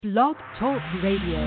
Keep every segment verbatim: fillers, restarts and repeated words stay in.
Blog Talk Radio.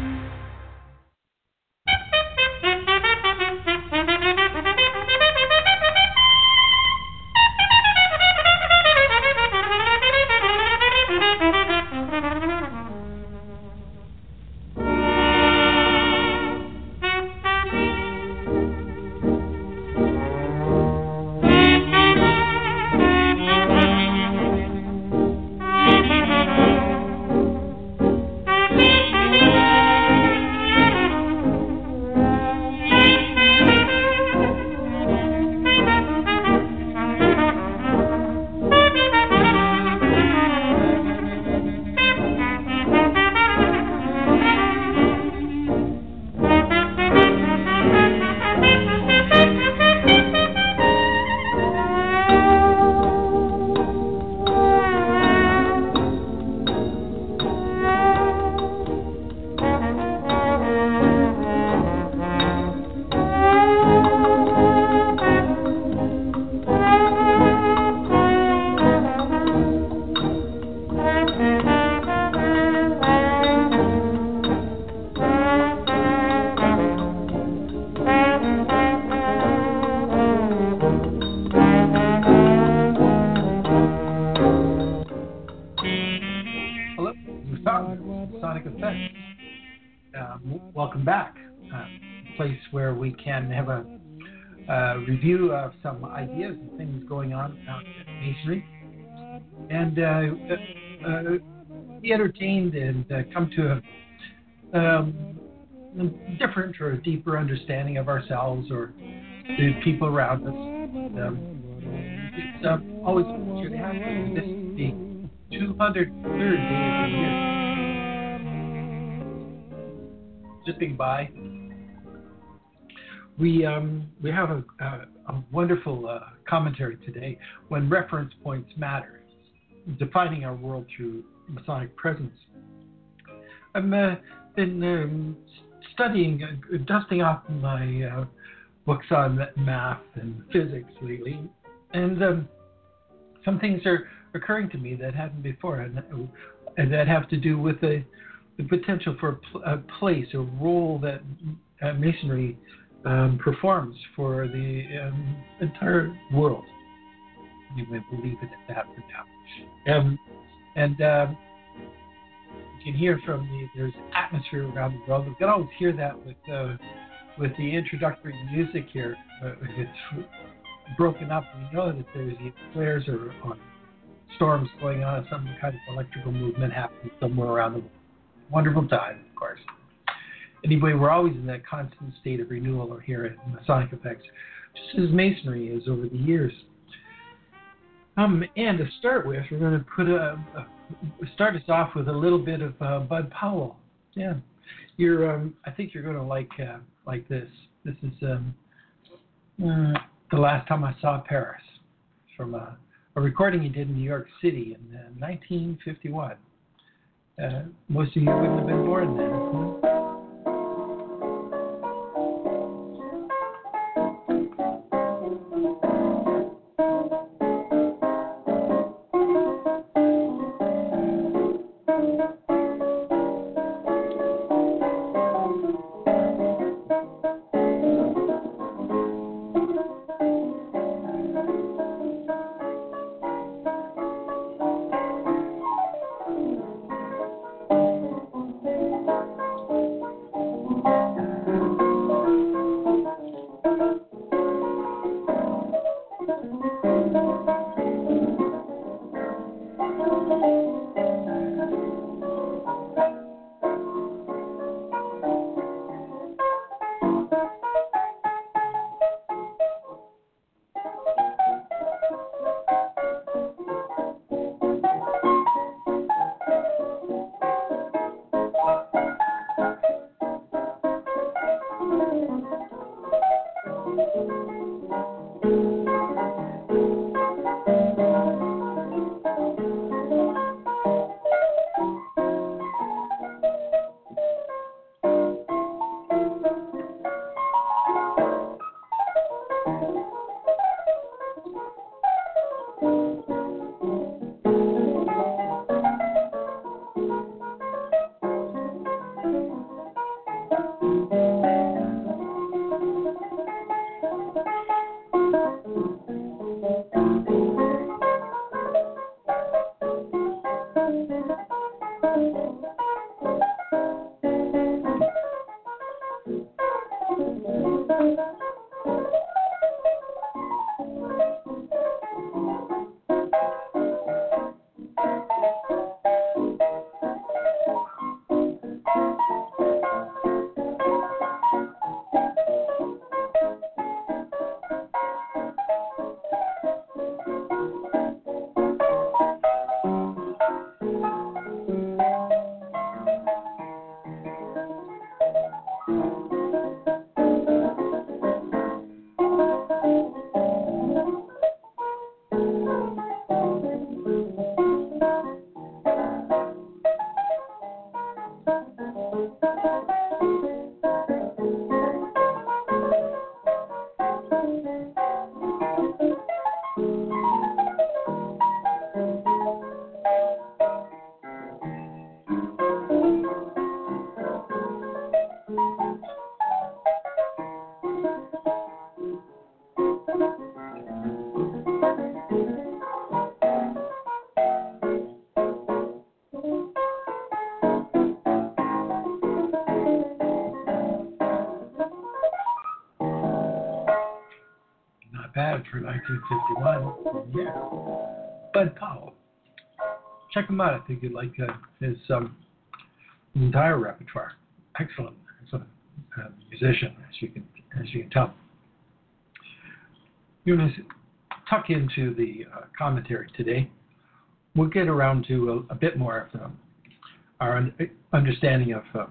Can have a uh, review of some ideas and things going on out in Masonry, and uh, uh, be entertained and uh, come to a um, different or a deeper understanding of ourselves or the people around us. Um, it's uh, always a pleasure to have you. This is the two hundred third day of the year. Zipping by. We um, we have a, a, a wonderful uh, commentary today, When Reference Points Matter, defining our world through Masonic presence. I've uh, been um, studying, uh, dusting off my uh, books on math and physics lately, and um, some things are occurring to me that hadn't before, and, and that have to do with the, the potential for a, pl- a place, a role that uh, Masonry Um, performs for the um, entire world. You may believe it at that for now. Um, and um, you can hear from the there's atmosphere around the world. We can always hear that with uh, with the introductory music here. Uh, it's broken up. We know that there's flares or, or storms going on, some kind of electrical movement happening somewhere around the world. Wonderful time, of course. Anyway, we're always in that constant state of renewal here at Masonic Effects, just as Masonry is over the years. Um, and to start with, we're going to put a, a start us off with a little bit of uh, Bud Powell. Yeah, you're. Um, I think you're going to like uh, like this. This is um, uh, the last time I saw Paris, from a, a recording he did in New York City in uh, nineteen fifty-one. Uh, most of you wouldn't have been born then. Huh? Bad for nineteen fifty-one. Yeah. Bud Powell. Check him out. I think you'd like uh, his um, entire repertoire. Excellent. Excellent uh, musician, as you can as you can tell. You want to tuck into the uh, commentary today. We'll get around to a, a bit more of um, our un- understanding of uh,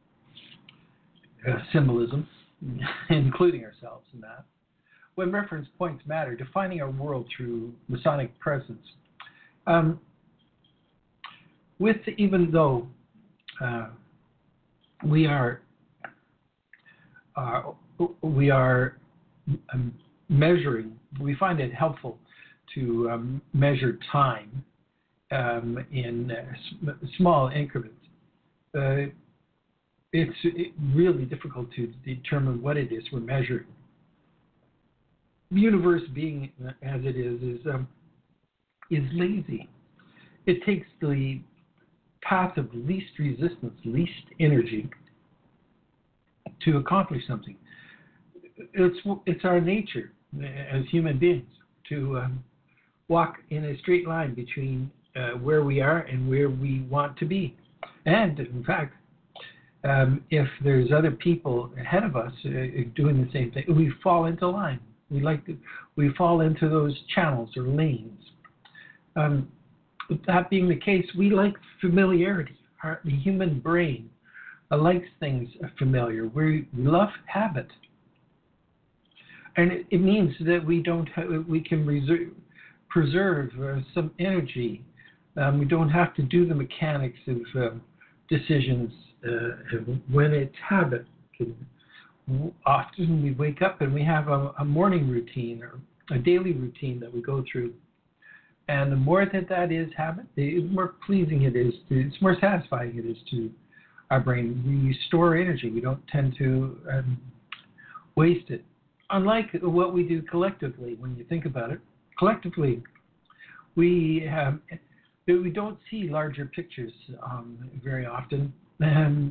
uh, symbolism, including ourselves in that. When reference points matter, defining our world through Masonic presence. Um, with even though uh, we are uh, we are um, measuring, we find it helpful to um, measure time um, in uh, sm- small increments. Uh, it's it really difficult to determine what it is we're measuring. The universe, being as it is, is um, is lazy. It takes the path of least resistance, least energy, to accomplish something. It's it's our nature as human beings to um, walk in a straight line between uh, where we are and where we want to be. And in fact, um, if there's other people ahead of us uh, doing the same thing, we fall into line. We like to, we fall into those channels or lanes. Um, that being the case, we like familiarity. Our, the human brain uh, likes things familiar. We, we love habit, and it, it means that we don't have, we can reserve, preserve uh, some energy. Um, we don't have to do the mechanics of um, decisions uh, when it's habit. Often we wake up and we have a, a morning routine or a daily routine that we go through. And the more that that is habit, the more pleasing it is, to, it's more satisfying it is to our brain. We store energy. We don't tend to um, waste it. Unlike what we do collectively, when you think about it, collectively, we have, we don't see larger pictures um, very often. Um,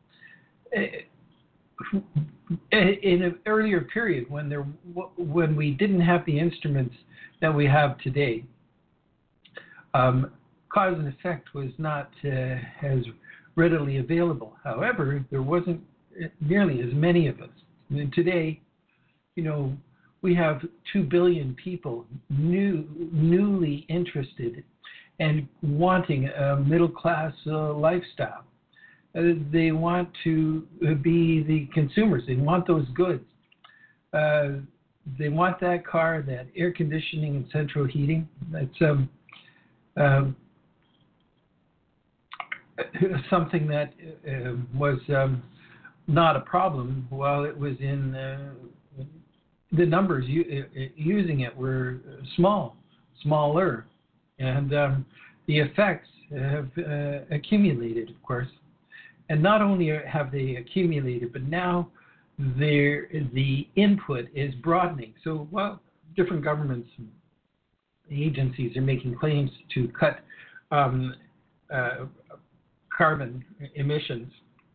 in an earlier period, when there, when we didn't have the instruments that we have today, um, cause and effect was not uh, as readily available. However, there wasn't nearly as many of us. And today, you know, we have two billion people new, newly interested and wanting a middle-class uh, lifestyle. Uh, they want to be the consumers. They want those goods. Uh, they want that car, that air conditioning and central heating. That's um, um, something that uh, was um, not a problem while it was in uh, the numbers u- using it were small, smaller, and um, the effects have uh, accumulated, of course. And not only have they accumulated, but now the input is broadening. So while different governments and agencies are making claims to cut um, uh, carbon emissions.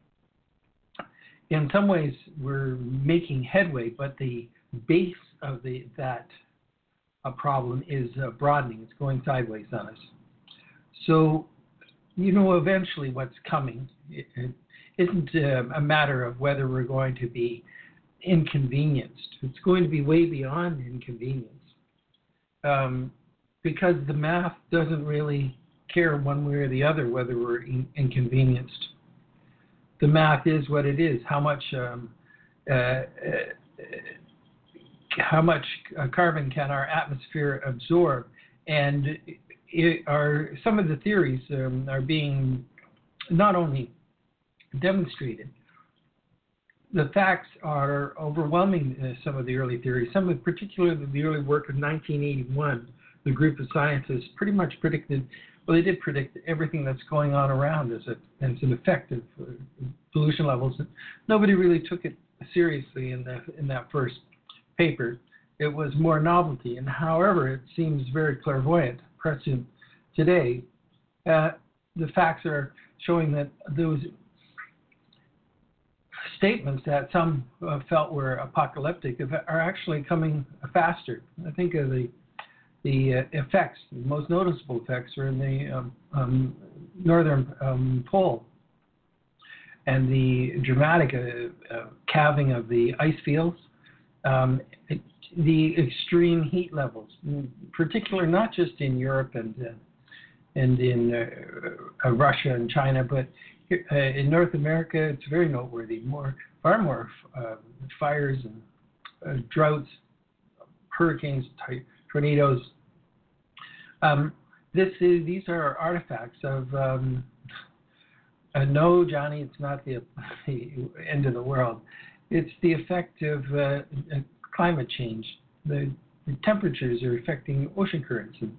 In some ways, we're making headway, but the base of the that uh, problem is uh, broadening. It's going sideways on us. So, you know, eventually what's coming it, it isn't uh, a matter of whether we're going to be inconvenienced. It's going to be way beyond inconvenience, um, because the math doesn't really care one way or the other whether we're in- inconvenienced. The math is what it is. How much um, uh, uh, how much uh, carbon can our atmosphere absorb? And it are some of the theories um, are being not only demonstrated. The facts are overwhelming. Uh, some of the early theories, some of particularly the early work of nineteen eighty-one, the group of scientists pretty much predicted. Well, they did predict everything that's going on around as, a, as an effect of uh, pollution levels. Nobody really took it seriously in that in that first paper. It was more novelty, and however, it seems very clairvoyant, prescient today. Uh, the facts are showing that those statements that some uh, felt were apocalyptic are actually coming faster. I think of the the uh, effects, the most noticeable effects, are in the um, um, northern um, pole, and the dramatic uh, uh, calving of the ice fields, um, it, the extreme heat levels, in particular not just in Europe and uh, and in uh, uh, Russia and China, but here, uh, in North America, it's very noteworthy. More, far more uh, fires and uh, droughts, hurricanes, ty- tornadoes. Um, this is, these are artifacts of um, uh, no, Johnny, it's not the, the end of the world. It's the effect of uh, climate change. The, the temperatures are affecting ocean currents, and,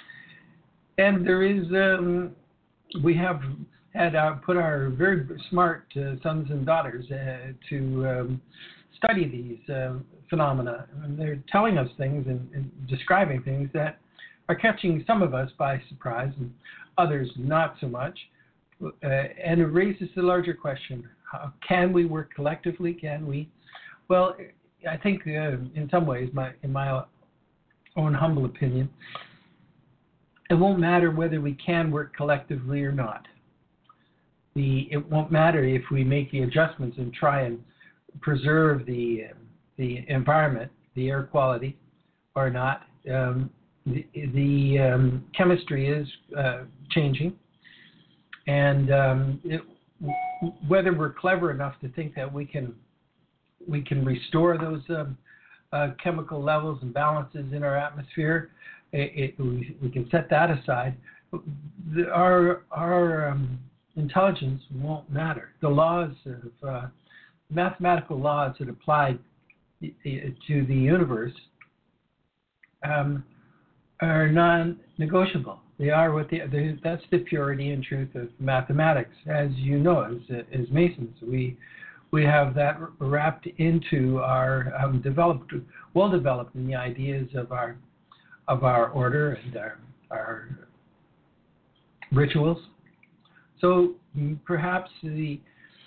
and there is um, we have had our, put our very smart uh, sons and daughters uh, to um, study these uh, phenomena, and they're telling us things and, and describing things that are catching some of us by surprise and others not so much. Uh, and it raises the larger question: how, can we work collectively? Can we? Well, I think uh, in some ways, my in my own humble opinion, it won't matter whether we can work collectively or not. The it won't matter if we make the adjustments and try and preserve the uh, the environment, the air quality, or not. Um, the the um, chemistry is uh, changing, and um, it, whether we're clever enough to think that we can we can restore those um, uh, chemical levels and balances in our atmosphere, it, it, we, we can set that aside. The, our our um, intelligence won't matter. The laws of uh, mathematical laws that apply to the universe um, are non-negotiable. They are what they, they. That's the purity and truth of mathematics, as you know, as as Masons, we we have that wrapped into our um, developed, well developed in the ideas of our of our order and our our rituals. So perhaps the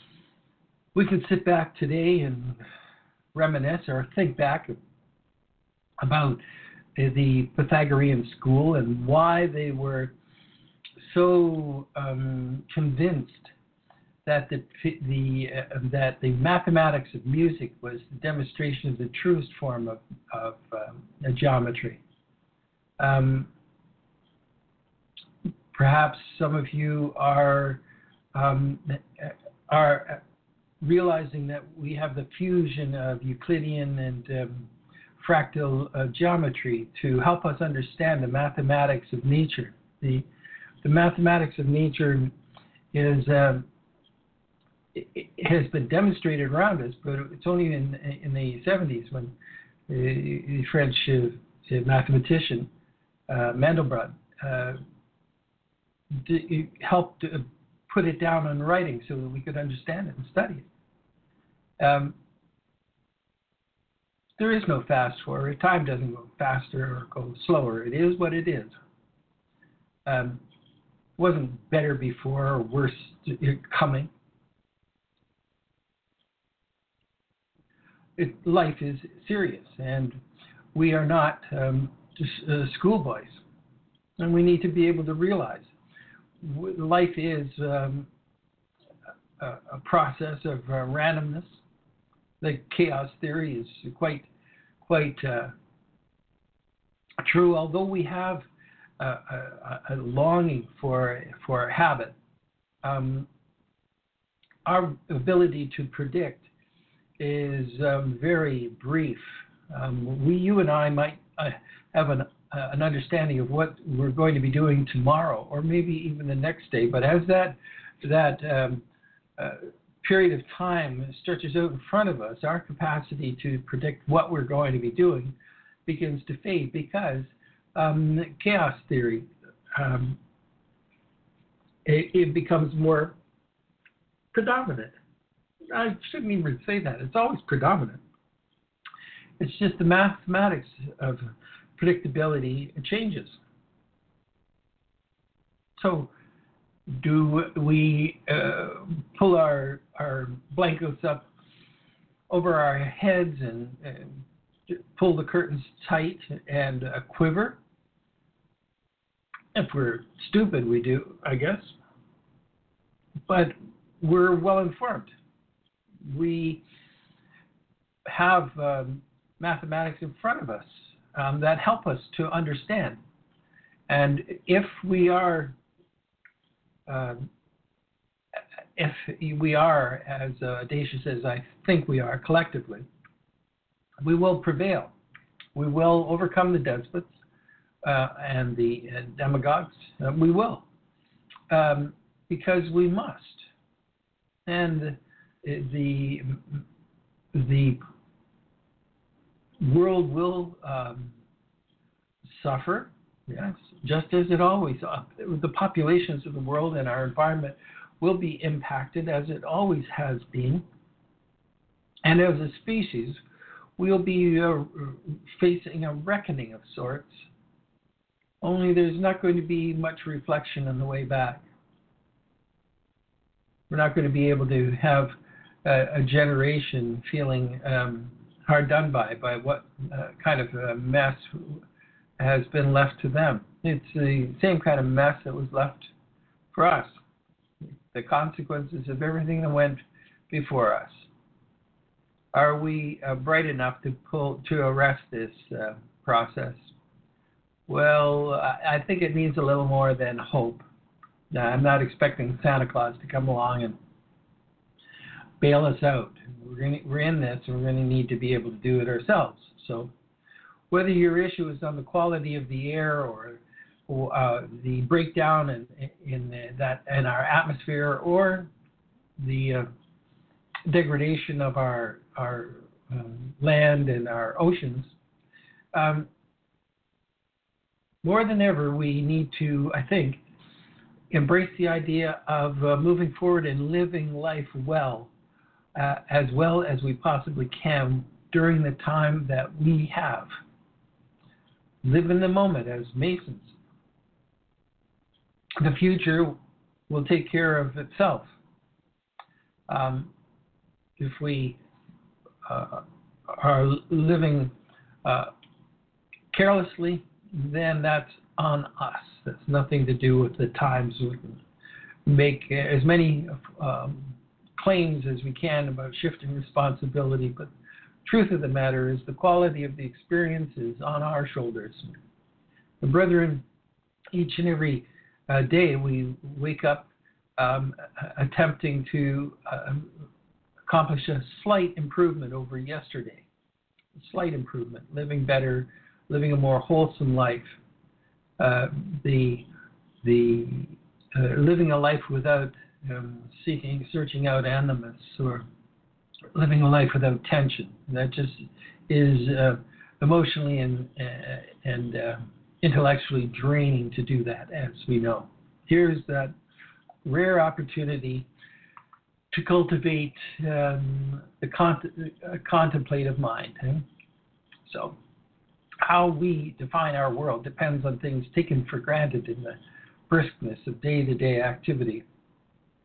we could sit back today and reminisce or think back about the Pythagorean school and why they were so um, convinced that the the uh, that the mathematics of music was the demonstration of the truest form of of um, geometry. Um, perhaps some of you are um, are realizing that we have the fusion of Euclidean and um, fractal uh, geometry to help us understand the mathematics of nature. The the mathematics of nature is um, it, it has been demonstrated around us, but it's only in in the seventies when the, the French uh, mathematician uh, Mandelbrot uh, d- helped uh, put it down in writing so that we could understand it and study it. Um, There is no fast forward. Time doesn't go faster or go slower. It is what it is. Um, it wasn't better before or worse coming. It, life is serious, and we are not um, just uh, schoolboys. And we need to be able to realize life is um, a, a process of uh, randomness. The chaos theory is quite, quite uh, true. Although we have a, a, a longing for for a habit, um, our ability to predict is um, very brief. Um, we, you and I, might uh, have an uh, an understanding of what we're going to be doing tomorrow, or maybe even the next day. But as that that um, uh, period of time stretches out in front of us, our capacity to predict what we're going to be doing begins to fade, because um, chaos theory um, it, it becomes more predominant. I shouldn't even say that. It's always predominant. It's just the mathematics of predictability changes. So do we uh, pull our, our blankets up over our heads and, and pull the curtains tight and uh, quiver? If we're stupid, we do, I guess. But we're well informed. We have um, mathematics in front of us um, that help us to understand. And if we are, uh, if we are, as uh, Dacia says, I think we are collectively, we will prevail. We will overcome the despots uh, and the uh, demagogues. Uh, we will, um, because we must. And the the world will um, suffer, yes, just as it always. Uh, the populations of the world and our environment will be impacted, as it always has been. And as a species, we'll be uh, facing a reckoning of sorts. Only there's not going to be much reflection on the way back. We're not going to be able to have a, a generation feeling um, hard done by by what uh, kind of a mess has been left to them. It's the same kind of mess that was left for us. The consequences of everything that went before us. Are we uh, bright enough to pull to arrest this uh, process? Well, I, I think it needs a little more than hope. Now, I'm not expecting Santa Claus to come along and bail us out. We're, gonna, we're in this, and we're going to need to be able to do it ourselves. So whether your issue is on the quality of the air or, or uh, the breakdown in, in, the, that, in our atmosphere, or the uh, degradation of our, our um, land and our oceans, um, more than ever, we need to, I think, embrace the idea of uh, moving forward and living life well, uh, as well as we possibly can during the time that we have. Live in the moment as Masons. The future will take care of itself. Um, if we uh, are living uh, carelessly, then that's on us. That's nothing to do with the times. We can make as many um, claims as we can about shifting responsibility, but the truth of the matter is the quality of the experience is on our shoulders. The brethren, each and every uh, day we wake up um, attempting to uh, accomplish a slight improvement over yesterday. A slight improvement, living better, living a more wholesome life. Uh, the the uh, living a life without um, seeking, searching out animus, or living a life without tension. That just is uh, emotionally and uh, and uh, intellectually draining to do that, as we know. Here's that rare opportunity to cultivate um, the cont- uh, contemplative mind. Eh? So, how we define our world depends on things taken for granted in the briskness of day-to-day activity.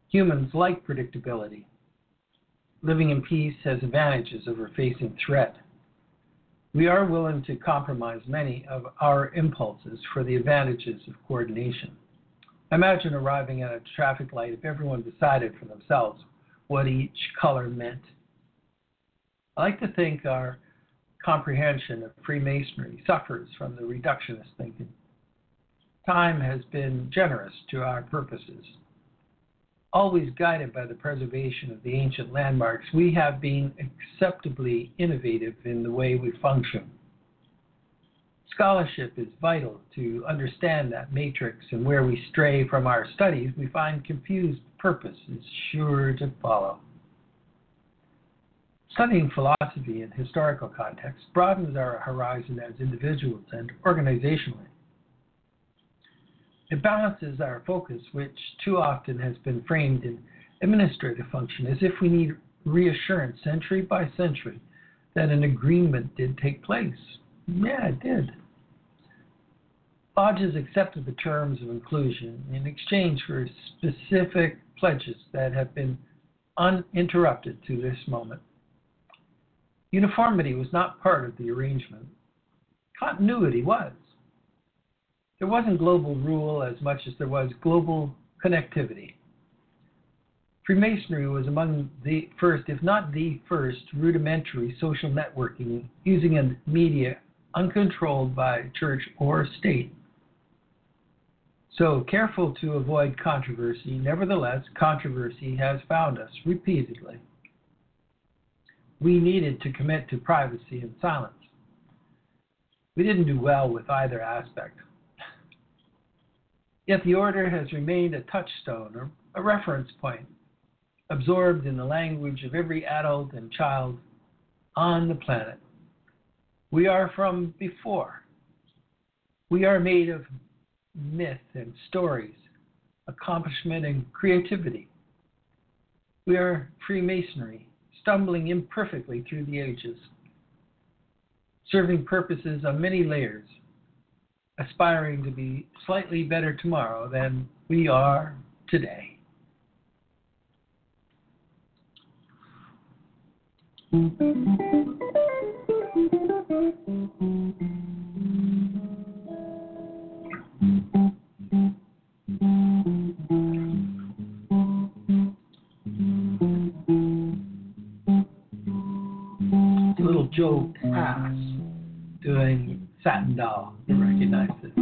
Humans like predictability. Living in peace has advantages over facing threat. We are willing to compromise many of our impulses for the advantages of coordination. Imagine arriving at a traffic light if everyone decided for themselves what each color meant. I like to think our comprehension of Freemasonry suffers from the reductionist thinking. Time has been generous to our purposes. Always guided by the preservation of the ancient landmarks, we have been acceptably innovative in the way we function. Scholarship is vital to understand that matrix, and where we stray from our studies, we find confused purpose is sure to follow. Studying philosophy in historical context broadens our horizon as individuals and organizationally. It balances our focus, which too often has been framed in administrative function, as if we need reassurance century by century that an agreement did take place. Yeah, it did. Lodges accepted the terms of inclusion in exchange for specific pledges that have been uninterrupted to this moment. Uniformity was not part of the arrangement. Continuity was. There wasn't global rule as much as there was global connectivity. Freemasonry was among the first, if not the first, rudimentary social networking using a media uncontrolled by church or state. So, careful to avoid controversy, nevertheless, controversy has found us repeatedly. We needed to commit to privacy and silence. We didn't do well with either aspect. Yet the order has remained a touchstone, or a reference point, absorbed in the language of every adult and child on the planet. We are from before. We are made of myth and stories, accomplishment and creativity. We are Freemasonry, stumbling imperfectly through the ages, serving purposes on many layers, aspiring to be slightly better tomorrow than we are today. Little Joe Pass doing Satin Doll. You recognize this.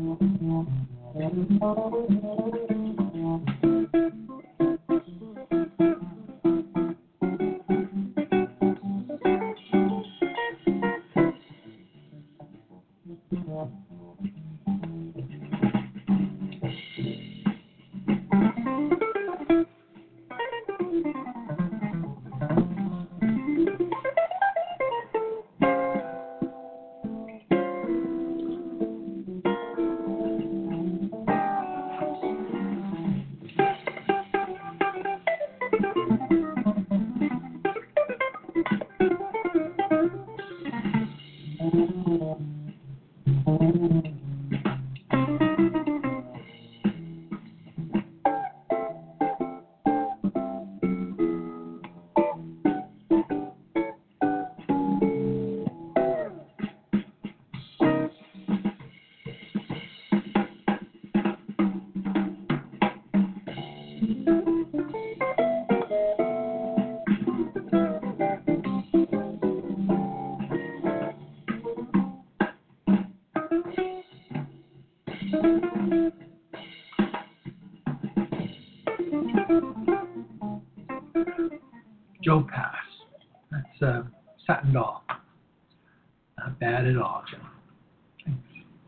Joe Pass. That's uh, Satin Doll. Not bad at all, Joe. Thanks.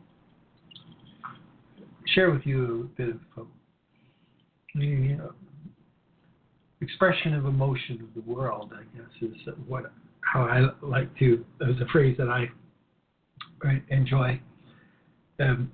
Share with you a bit of uh, the uh, expression of emotion of the world, I guess, is what how I like to, there's a phrase that I enjoy. Um,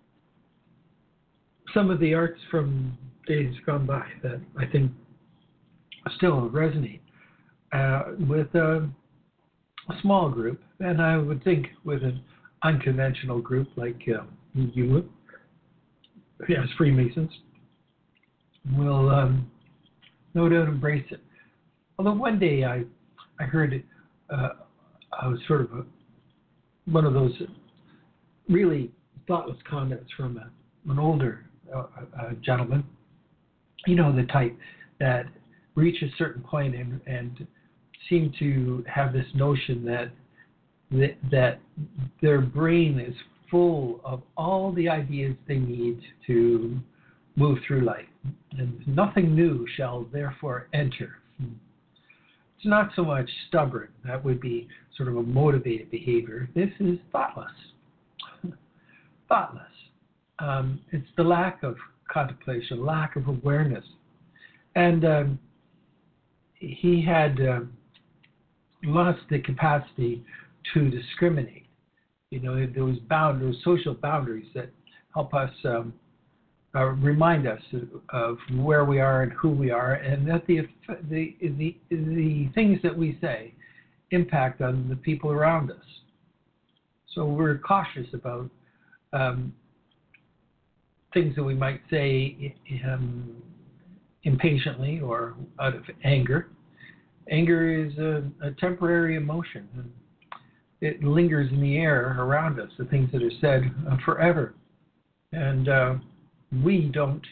some of the arts from days gone by that I think still resonate uh, with uh, a small group, and I would think with an unconventional group like uh, you, as Freemasons, will um, no doubt embrace it. Although one day I, I heard uh, I was sort of a, one of those really thoughtless comments from a, an older uh, uh, gentleman, you know, the type that reach a certain point and, and seem to have this notion that, that that their brain is full of all the ideas they need to move through life, and nothing new shall therefore enter. It's not so much stubborn. That would be sort of a motivated behavior. This is thoughtless. Thoughtless. Um, it's the lack of contemplation, lack of awareness. And um, he had uh, lost the capacity to discriminate. You know, those bound, those social boundaries that help us um, uh, remind us of where we are and who we are, and that the the the the things that we say impact on the people around us. So we're cautious about um, things that we might say um, impatiently or out of anger. Anger is a, a temporary emotion. And it lingers in the air around us, the things that are said uh, forever. And uh, we don't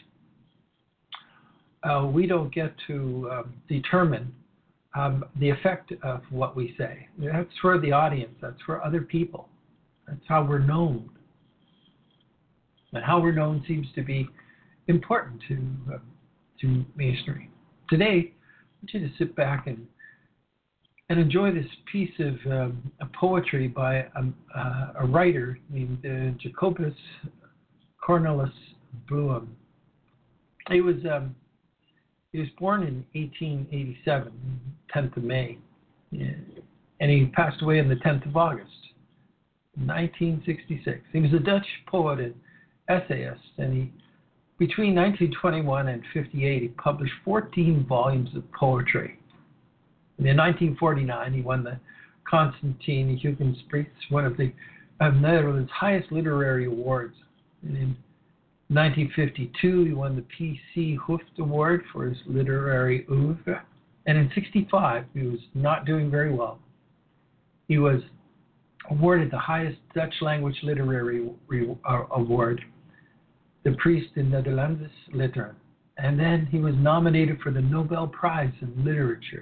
uh, we don't get to um, determine um, the effect of what we say. That's for the audience. That's for other people. That's how we're known. And how we're known seems to be important to uh, to Masonry. Today, I want you to sit back and and enjoy this piece of um, a poetry by a, uh, a writer named uh, Jacobus Cornelis Bloem. He was um, he was born in eighteen eighty-seven, tenth of May, and he passed away on the tenth of August, nineteen sixty-six. He was a Dutch poet and essayist, and he between nineteen twenty-one and fifty-eight, he published fourteen volumes of poetry. And in nineteen forty-nine, he won the Constantine Huygens-Prijs, one of the uh, Netherlands' highest literary awards. And in nineteen fifty-two, he won the P C Hooft Award for his literary oeuvre. And in sixty-five, he was not doing very well. He was awarded the highest Dutch language literary re- uh, award, the Priest in Nederlandse Litteren. And then he was nominated for the Nobel Prize in Literature.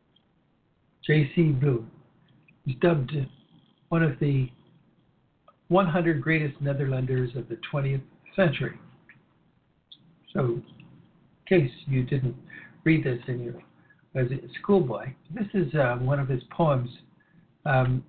J C Bloem is dubbed one of the one hundred Greatest Netherlanders of the twentieth Century. So, in case you didn't read this in your, as a schoolboy, this is uh, one of his poems um,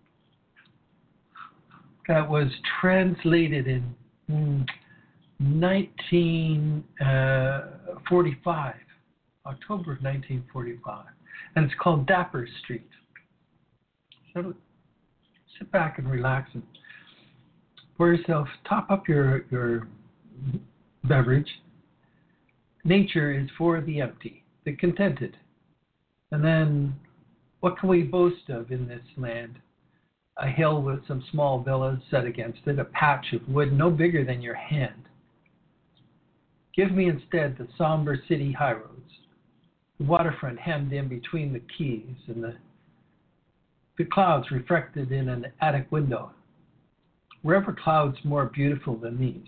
that was translated in mm, nineteen forty-five, October of nineteen forty-five, and it's called Dapper Street. So sit back and relax and pour yourself, top up your, your beverage. Nature is for the empty, the contented. And then what can we boast of in this land? A hill with some small villas set against it, a patch of wood no bigger than your hand. Give me instead the somber city highroads, the waterfront hemmed in between the quays, and the, the clouds reflected in an attic window. Wherever clouds more beautiful than these.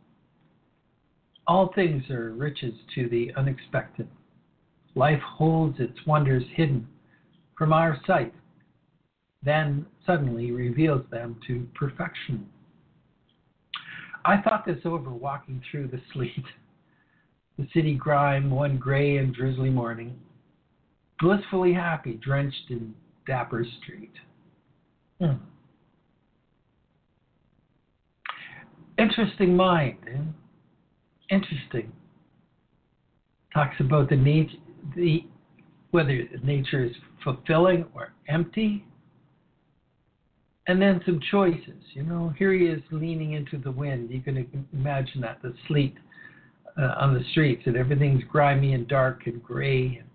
All things are riches to the unexpected. Life holds its wonders hidden from our sight, then suddenly reveals them to perfection. I thought this over walking through the sleet, the city grime one gray and drizzly morning, blissfully happy, drenched in Dapper Street. Hmm. Interesting mind, eh? Interesting. Talks about the nature, the whether nature is fulfilling or empty, and then some choices. You know, here he is leaning into the wind. You can imagine that, the sleet uh, on the streets, and everything's grimy and dark and gray.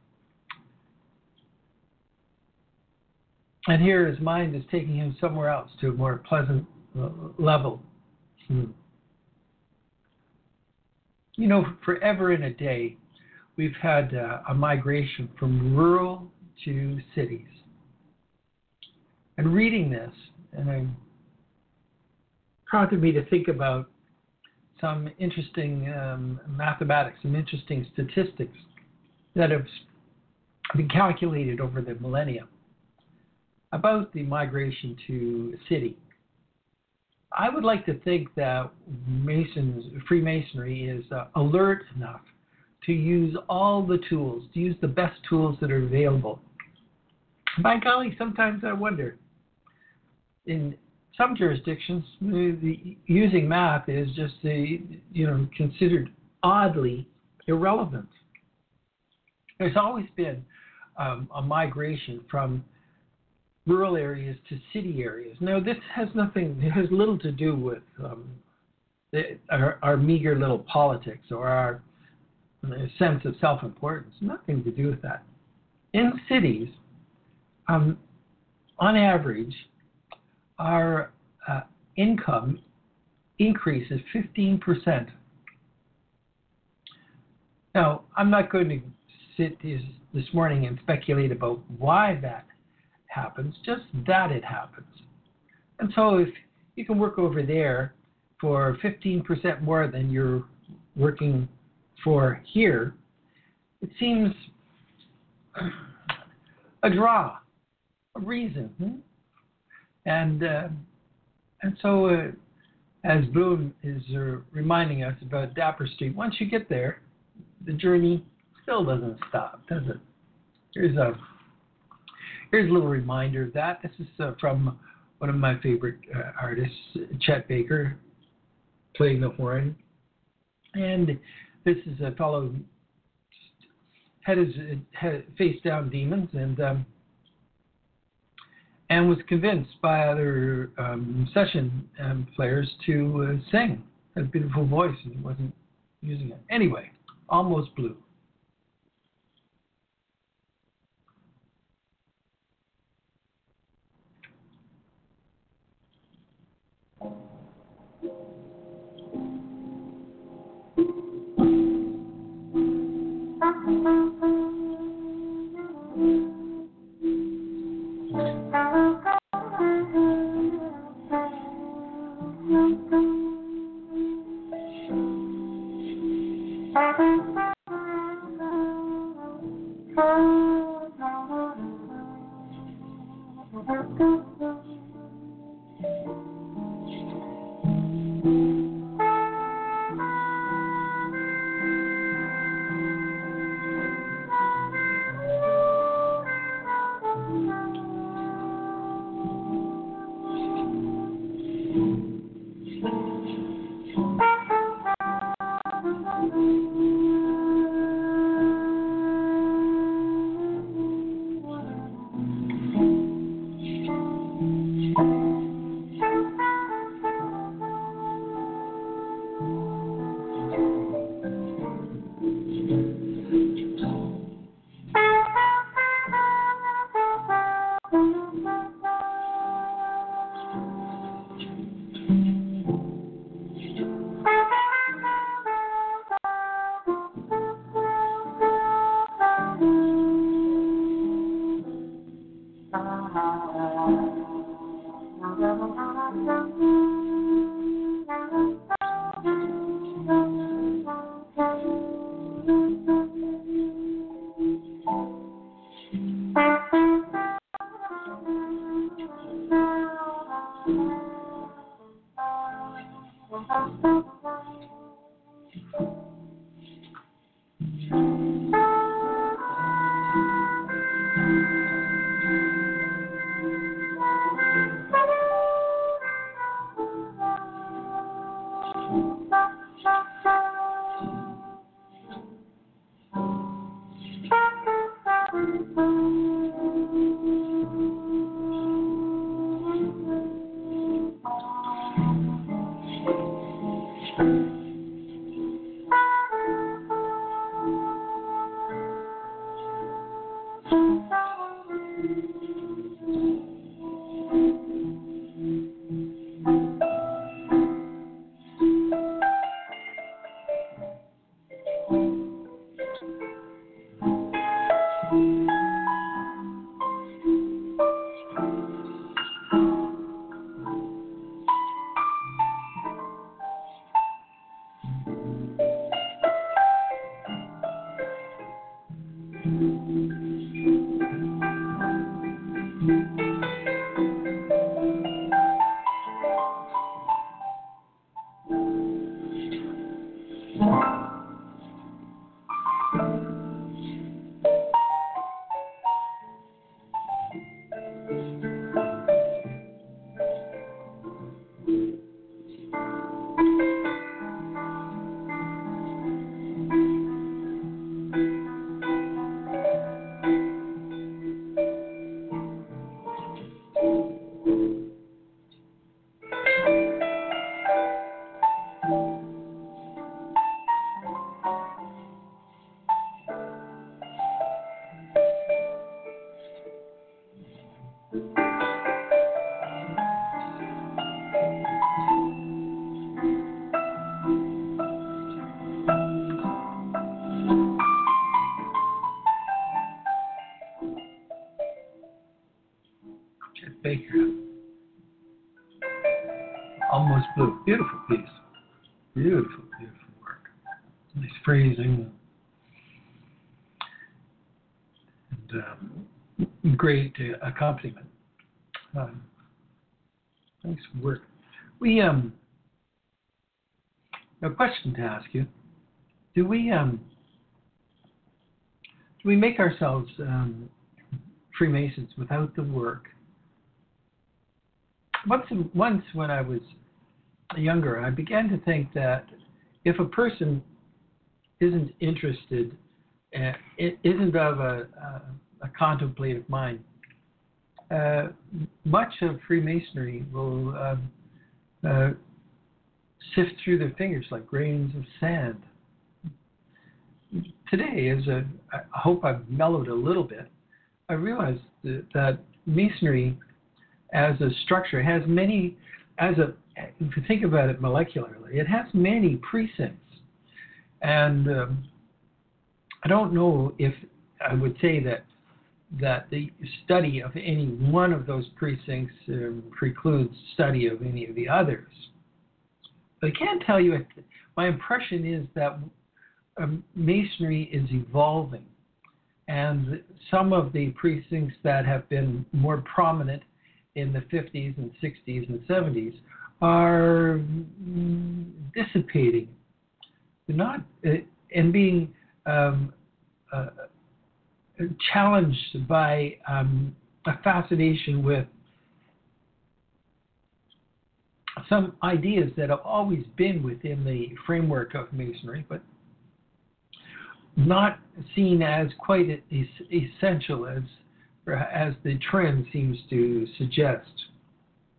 And here his mind is taking him somewhere else to a more pleasant uh, level. Hmm. You know, forever in a day, we've had uh, a migration from rural to cities. And reading this, and I'm proud of me to think about some interesting um, mathematics, some interesting statistics that have been calculated over the millennia about the migration to a city. I would like to think that Masons, Freemasonry is uh, alert enough to use all the tools, to use the best tools that are available. By golly, sometimes I wonder, in some jurisdictions, the, using math is just a, you know, considered oddly irrelevant. There's always been um, a migration from rural areas to city areas. Now, this has nothing, it has little to do with um, the, our, our meager little politics or our sense of self-importance. Nothing to do with that. In cities, um, on average, our uh, income increases fifteen percent. Now, I'm not going to sit this, this morning and speculate about why that happens, just that it happens. And so if you can work over there for fifteen percent more than you're working for here, it seems a draw, a reason. Hmm? And uh, and so uh, as Bloom is uh, reminding us about Dapper Street, once you get there, the journey still doesn't stop, does it? Here's a Here's a little reminder of that. This is uh, from one of my favorite uh, artists, Chet Baker, playing the horn. And this is a fellow who had his had face down demons and um, and was convinced by other um, session um, players to uh, sing. Had a beautiful voice, and he wasn't using it. Anyway, Almost Blue. Baker. Almost Blue. Beautiful piece. Beautiful, beautiful work. Nice phrasing. And um, great uh, accompaniment. Um, nice work. We, um, a question to ask you. Do we, um, do we make ourselves um, Freemasons without the work? Once, once when I was younger, I began to think that if a person isn't interested, uh, it isn't of a, a, a contemplative mind, uh, much of Freemasonry will uh, uh, sift through their fingers like grains of sand. Today, as a, I hope I've mellowed a little bit, I realized that, that Masonry as a structure has many, as a, if you think about it molecularly, it has many precincts. And um, I don't know if I would say that that the study of any one of those precincts um, precludes study of any of the others. But I can tell you, my impression is that um, Masonry is evolving. And some of the precincts that have been more prominent in the fifties and sixties and seventies are dissipating. They're not, uh, and being um, uh, challenged by um, a fascination with some ideas that have always been within the framework of Masonry, but not seen as quite as essential as, as the trend seems to suggest.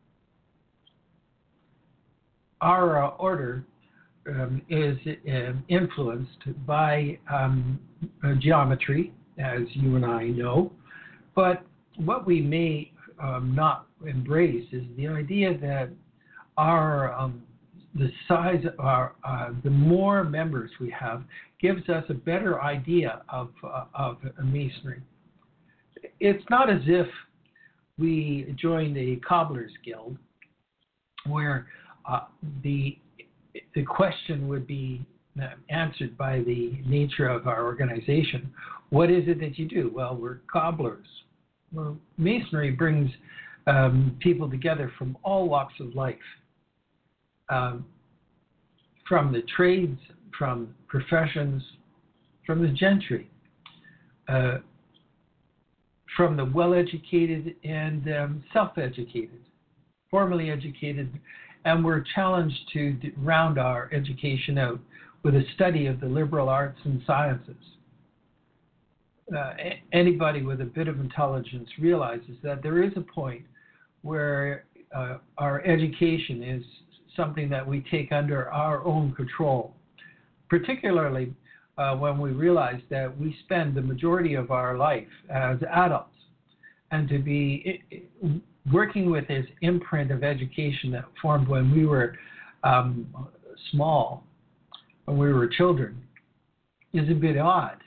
our uh, order um, is uh, influenced by um, uh, geometry, as you and I know. But what we may um, not embrace is the idea that our um, the size of our uh, the more members we have gives us a better idea of uh, of Masonry. It's not as if we joined a cobblers guild where uh, the the question would be answered by the nature of our organization. What is it that you do? Well, we're cobblers. Well, Masonry brings um, people together from all walks of life, um, from the trades, from professions, from the gentry, uh, from the well-educated and um, self-educated, formally educated, and we're challenged to round our education out with a study of the liberal arts and sciences. Uh, anybody with a bit of intelligence realizes that there is a point where uh, our education is something that we take under our own control, particularly uh, when we realize that we spend the majority of our life as adults, and to be working with this imprint of education that formed when we were um, small, when we were children, is a bit odd.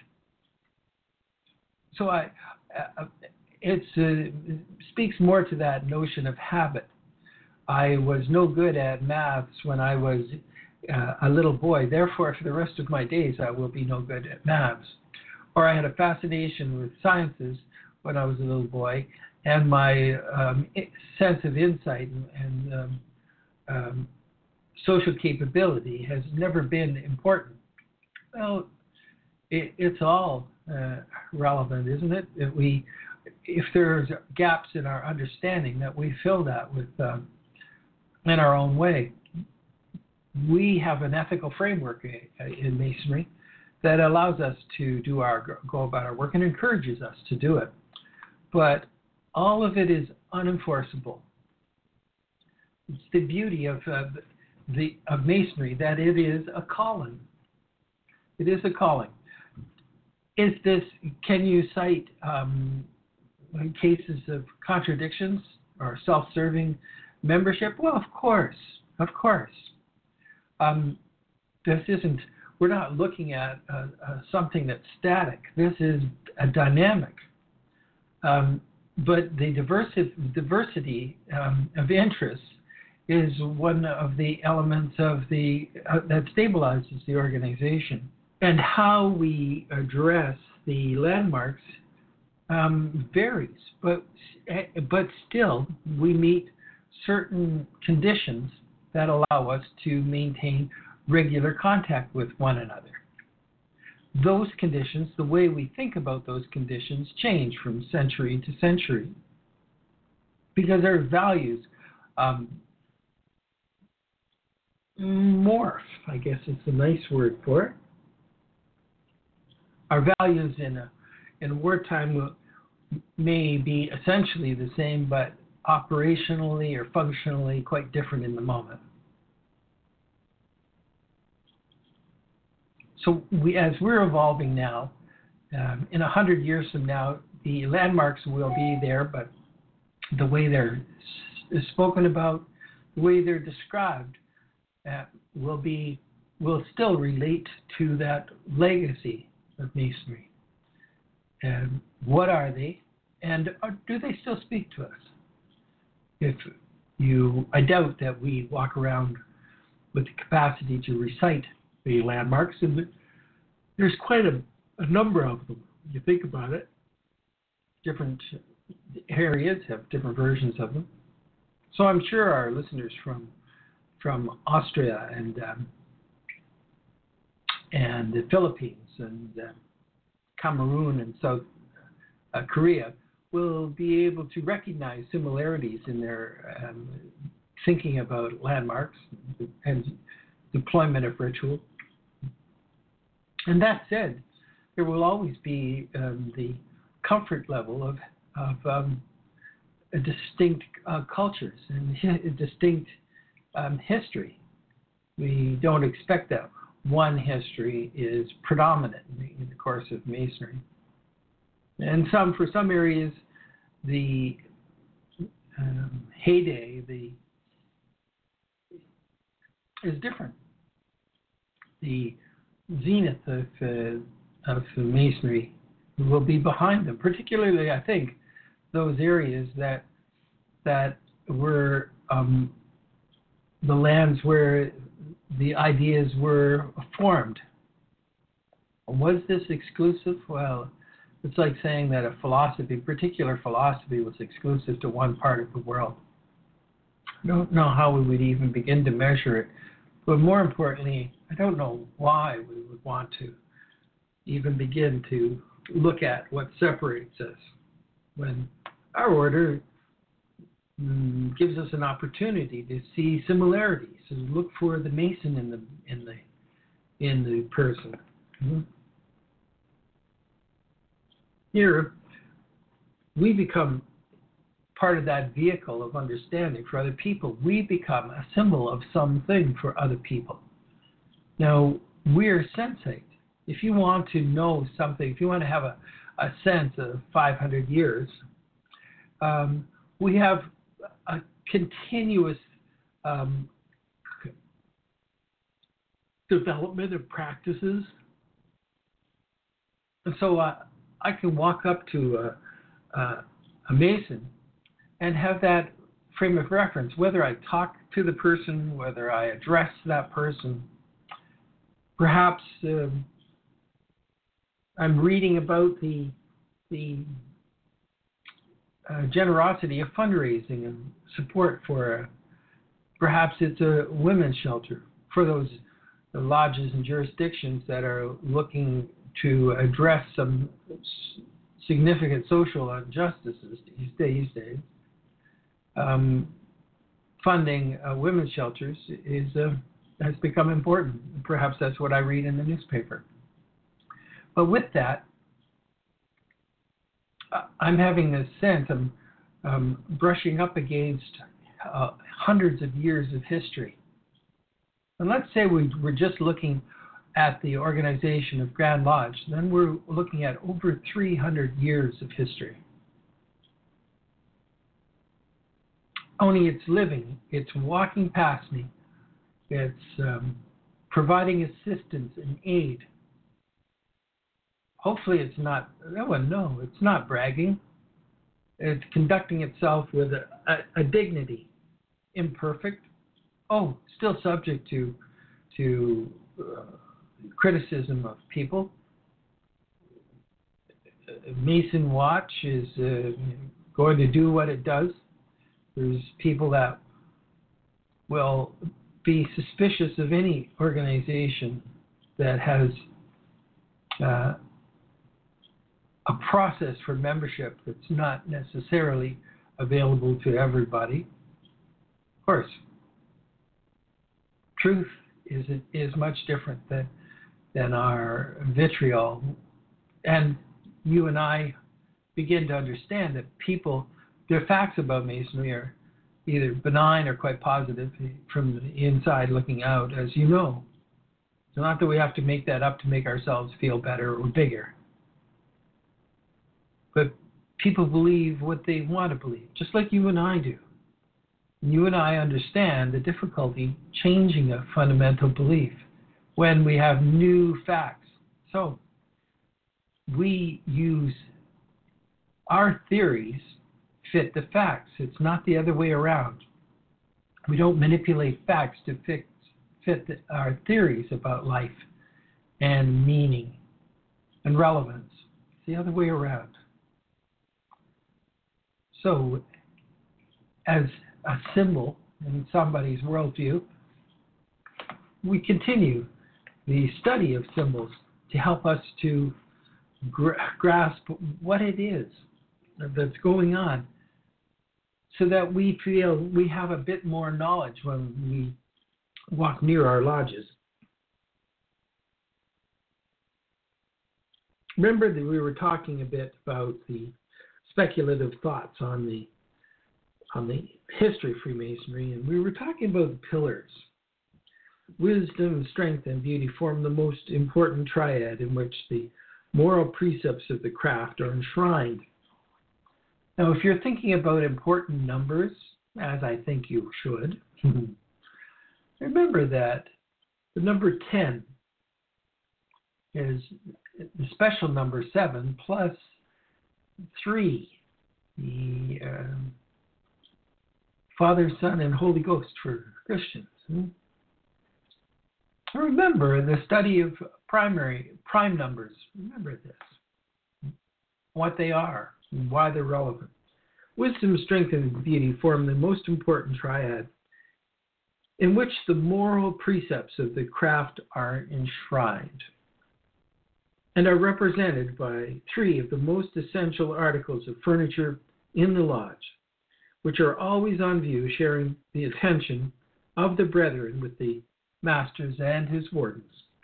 So I, uh, it's, uh, it speaks more to that notion of habit. I was no good at maths when I was uh, a little boy. Therefore, for the rest of my days, I will be no good at maths. Or I had a fascination with sciences when I was a little boy, and my um, sense of insight and, and um, um, social capability has never been important. Well, it, it's all uh, relevant, isn't it? If we, if there's gaps in our understanding, that we fill that with um, in our own way. We have an ethical framework in Masonry that allows us to do our go about our work and encourages us to do it. But all of it is unenforceable. It's the beauty of uh, the of Masonry that it is a calling. It is a calling. Is this? Can you cite um, cases of contradictions or self-serving membership? Well, of course, of course. Um, this isn't. We're not looking at uh, uh, something that's static. This is a dynamic. Um, but the diversity, diversity um, of interests is one of the elements of the uh, that stabilizes the organization. And how we address the landmarks um, varies, but but still we meet certain conditions that allow us to maintain regular contact with one another. Those conditions, the way we think about those conditions, change from century to century because our values um, morph, I guess it's a nice word for it. Our values in a, in wartime may be essentially the same, but operationally or functionally quite different in the moment. So we, as we're evolving now, um, in a hundred years from now, the landmarks will be there, but the way they're s- spoken about, the way they're described, uh, will be will still relate to that legacy of Masonry. And what are they? And are, do they still speak to us? If you, I doubt that we walk around with the capacity to recite the landmarks, and there's quite a, a number of them. You think about it. Different areas have different versions of them. So I'm sure our listeners from from Austria and um, and the Philippines and uh, Cameroon and South uh, Korea will be able to recognize similarities in their um, thinking about landmarks and deployment of ritual. And that said, there will always be um, the comfort level of, of um, distinct uh, cultures and hi- distinct um, history. We don't expect that one history is predominant in the course of Masonry. And some, for some areas, the um, heyday the is different. The zenith of, uh, of Masonry will be behind them, particularly, I think, those areas that that were um, the lands where the ideas were formed. Was this exclusive? Well, it's like saying that a philosophy, particular philosophy, was exclusive to one part of the world. I don't know how we would even begin to measure it. But more importantly, I don't know why we would want to even begin to look at what separates us when our order mm, gives us an opportunity to see similarities and look for the Mason in the in the in the person. Mm-hmm. Here, we become part of that vehicle of understanding for other people. We become a symbol of something for other people. Now, we're sensate. If you want to know something, if you want to have a, a sense of five hundred years, um, we have a continuous um, development of practices. And so uh, I can walk up to a, a, a Mason and have that frame of reference, whether I talk to the person, whether I address that person. Perhaps um, I'm reading about the the uh, generosity of fundraising and support for a, perhaps it's a women's shelter for those lodges and jurisdictions that are looking to address some significant social injustices these days. Um, funding uh, women's shelters is uh, has become important. Perhaps that's what I read in the newspaper. But with that, I'm having this sense, I'm um, brushing up against uh, hundreds of years of history. And let's say we we're just looking at the organization of Grand Lodge, then we're looking at over three hundred years of history. Only it's living, it's walking past me, it's um, providing assistance and aid. Hopefully it's not, no, no, it's not bragging. It's conducting itself with a, a, a dignity, imperfect, oh, still subject to, to uh, criticism of people. Mason Watch is uh, going to do what it does. There's people that will be suspicious of any organization that has uh, a process for membership that's not necessarily available to everybody. Of course, truth is is much different than than our vitriol, and you and I begin to understand that people, their facts about Masonry are either benign or quite positive from the inside looking out, as you know. It's not that we have to make that up to make ourselves feel better or bigger. But people believe what they want to believe, just like you and I do. And you and I understand the difficulty changing a fundamental belief when we have new facts. So we use our theories fit the facts. It's not the other way around. We don't manipulate facts to fix, fit the, our theories about life and meaning and relevance. It's the other way around. So, as a symbol in somebody's worldview, we continue the study of symbols to help us to gra- grasp what it is that's going on, so that we feel we have a bit more knowledge when we walk near our lodges. Remember that we were talking a bit about the speculative thoughts on the on the history of Freemasonry, and we were talking about the pillars. wisdom, strength, and beauty form the most important triad in which the moral precepts of the craft are enshrined. Now, if you're thinking about important numbers, as I think you should, remember that the number ten is the special number seven plus three, the uh, Father, Son, and Holy Ghost for Christians. Hmm? Remember the study of primary prime numbers. Remember this, what they are, and why they're relevant. Wisdom, strength, and beauty form the most important triad in which the moral precepts of the craft are enshrined and are represented by three of the most essential articles of furniture in the lodge, which are always on view, sharing the attention of the brethren with the masters and his wardens.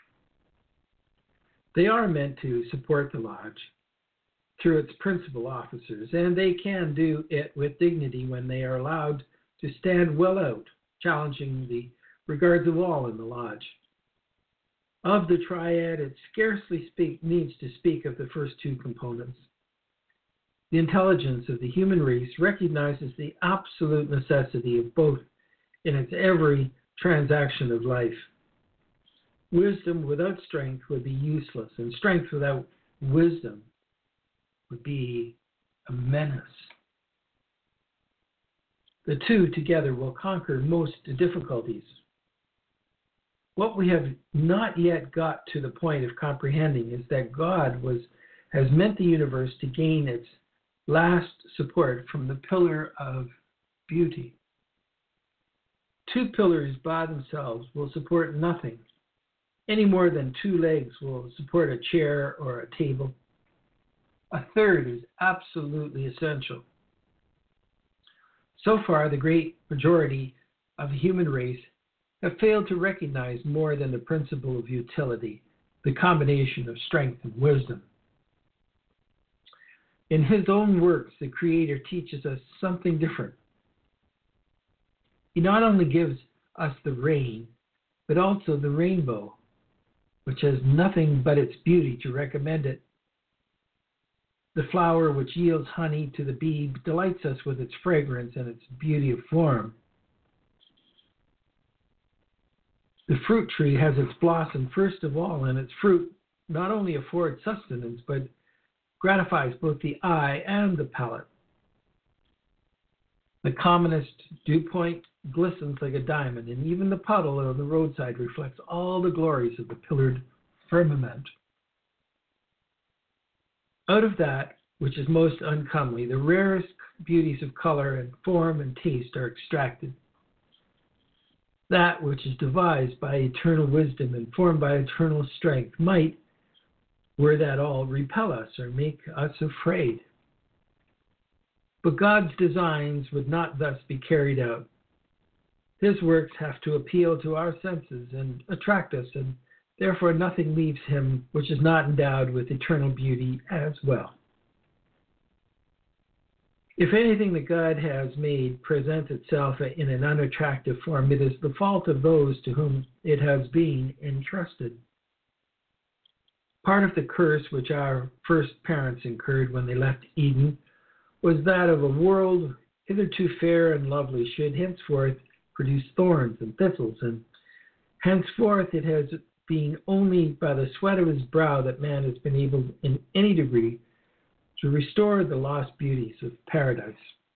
They are meant to support the lodge through its principal officers, and they can do it with dignity when they are allowed to stand well out, challenging the regards of all in the lodge. Of the triad, it scarcely speak, needs to speak of the first two components. The intelligence of the human race recognizes the absolute necessity of both in its every transaction of life. Wisdom without strength would be useless, and strength without wisdom would be a menace. The two together will conquer most difficulties. What we have not yet got to the point of comprehending is that God was has meant the universe to gain its last support from the pillar of beauty. Two pillars by themselves will support nothing, any more than two legs will support a chair or a table. A third is absolutely essential. So far, the great majority of the human race have failed to recognize more than the principle of utility, the combination of strength and wisdom. In his own works, the Creator teaches us something different. He not only gives us the rain, but also the rainbow, which has nothing but its beauty to recommend it. The flower which yields honey to the bee delights us with its fragrance and its beauty of form. The fruit tree has its blossom first of all, and its fruit not only affords sustenance, but gratifies both the eye and the palate. The commonest dew point glistens like a diamond, and even the puddle on the roadside reflects all the glories of the pillared firmament. Out of that which is most uncomely, the rarest beauties of color and form and taste are extracted. That which is devised by eternal wisdom and formed by eternal strength might, were that all, repel us or make us afraid. But God's designs would not thus be carried out. His works have to appeal to our senses and attract us, and therefore nothing leaves him which is not endowed with eternal beauty as well. If anything that God has made presents itself in an unattractive form, it is the fault of those to whom it has been entrusted. Part of the curse which our first parents incurred when they left Eden was that of a world hitherto fair and lovely should henceforth produce thorns and thistles, and henceforth it has been only by the sweat of his brow that man has been able in any degree to restore the lost beauties of paradise.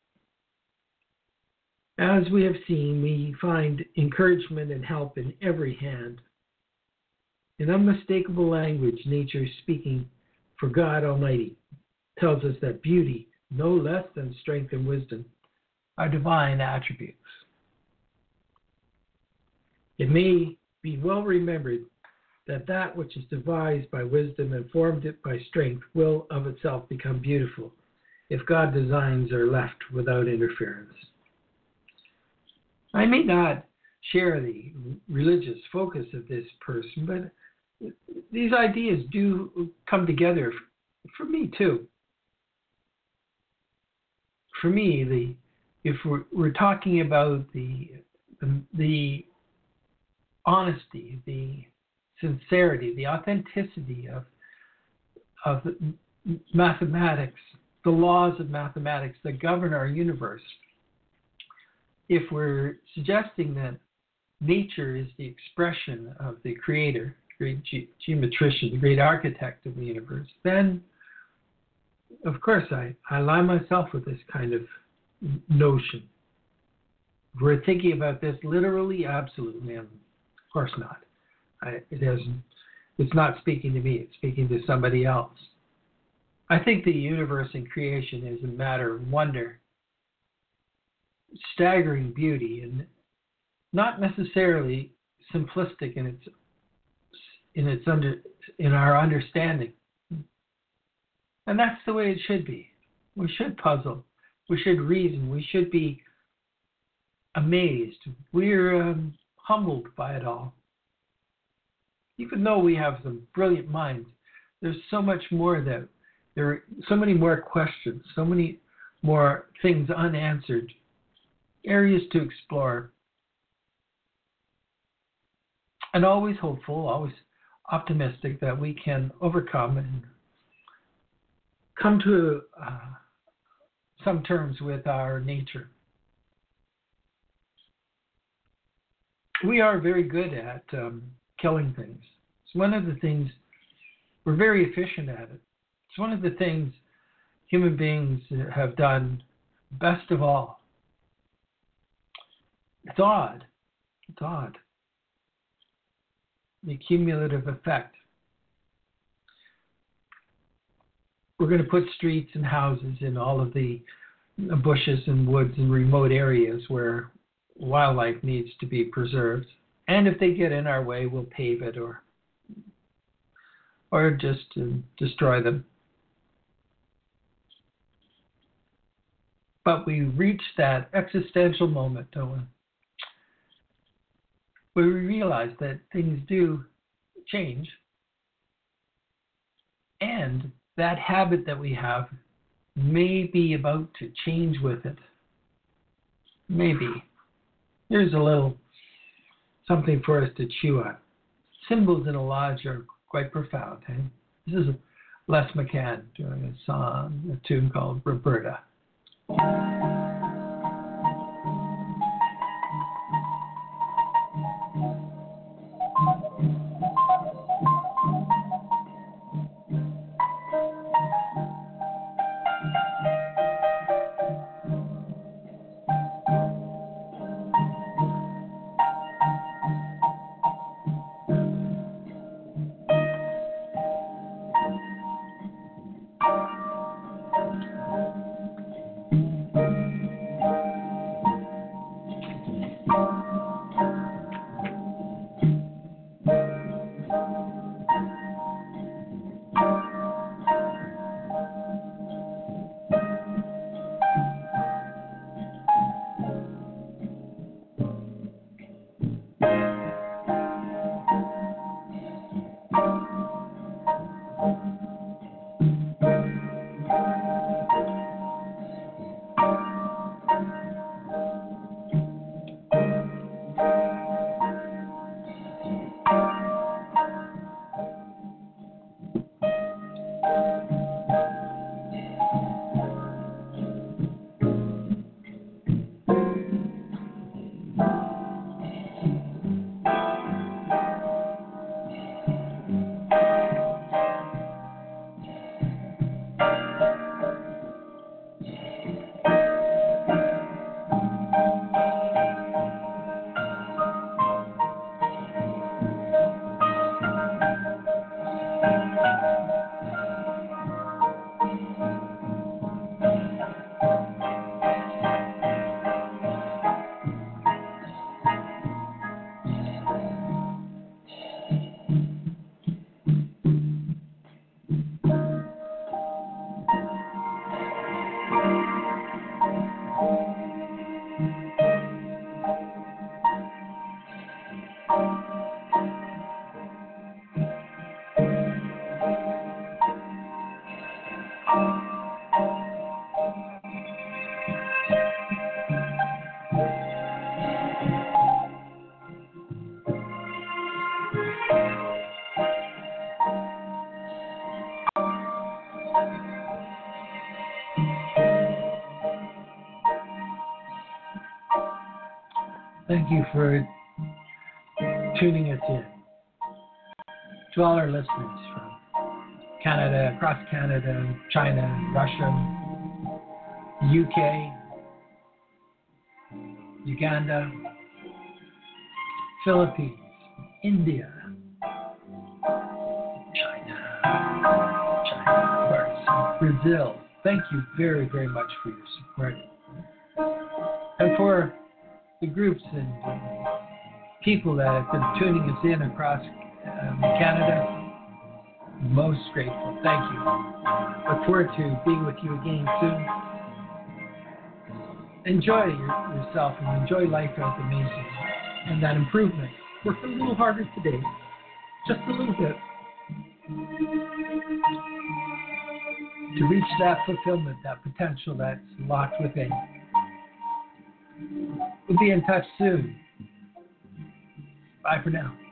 As we have seen, we find encouragement and help in every hand. In unmistakable language, nature speaking for God Almighty tells us that beauty, no less than strength and wisdom, are divine attributes. It may be well remembered that that which is devised by wisdom and formed it by strength will of itself become beautiful if God's designs are left without interference. I may not share the religious focus of this person, but these ideas do come together for me too. For me, the if we're, we're talking about the, the the honesty, the sincerity, the authenticity of of mathematics, the laws of mathematics that govern our universe. If we're suggesting that nature is the expression of the creator, the great ge- geometrician, the great architect of the universe, then of course I, I align myself with this kind of notion. If we're thinking about this literally, absolutely, and of course not. I, it hasn't, it's not speaking to me, it's speaking to somebody else. I think the universe and creation is a matter of wonder, staggering beauty, and not necessarily simplistic in its in its under in our understanding. And that's the way it should be. We should puzzle. We should reason. We should be amazed. We're um, humbled by it all. Even though we have some brilliant minds, there's so much more that there are so many more questions, so many more things unanswered, areas to explore. And always hopeful, always optimistic that we can overcome and come to uh, some terms with our nature. We are very good at um, killing things. It's one of the things, we're very efficient at it. It's one of the things human beings have done best of all. It's odd. It's odd. The cumulative effect. We're going to put streets and houses in all of the bushes and woods and remote areas where wildlife needs to be preserved. And if they get in our way, we'll pave it or or just uh, destroy them. But we reach that existential moment, don't we? Where we realize that things do change, and that habit that we have may be about to change with it. Maybe. Here's a little something for us to chew on. Symbols in a lodge are quite profound. Eh? This is Les McCann doing a song, a tune called Roberta. Thank you for tuning us in. To all our listeners from Canada, across Canada, China, Russia, U K, Uganda, Philippines, India, China, China, of course, Brazil. Thank you very, very much for your support. And for the groups and people that have been tuning us in across um, Canada, most grateful. Thank you. Look forward to being with you again soon. Enjoy your, yourself and enjoy life as amazing. And that improvement. Work a little harder today. Just a little bit. To reach that fulfillment, that potential that's locked within. We'll be in touch soon. Bye for now.